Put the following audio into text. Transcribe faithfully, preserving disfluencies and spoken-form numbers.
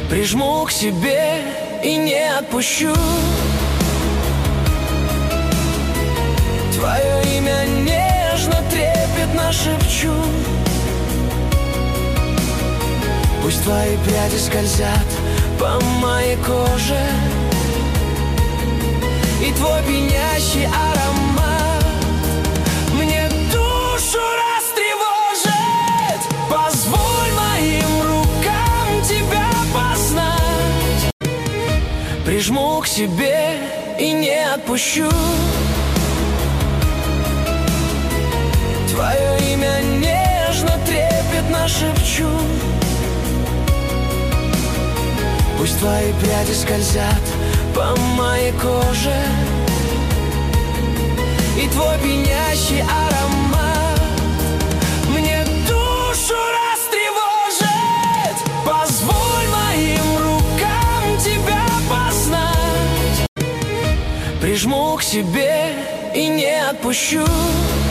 Прижму к себе и не отпущу. Твое имя нежно, трепетно шепчу. Пусть твои пряди скользят по моей коже, и твой пьянящий аромат мне душу растревожит. Позволь моим рукам тебя познать. Прижму к себе и не отпущу. Твое имя нежно, трепетно шепчу. Пусть твои пряди скользят по моей коже, и твой пьянящий аромат мне душу растревожит. Позволь моим рукам тебя познать. Прижму к себе и не отпущу.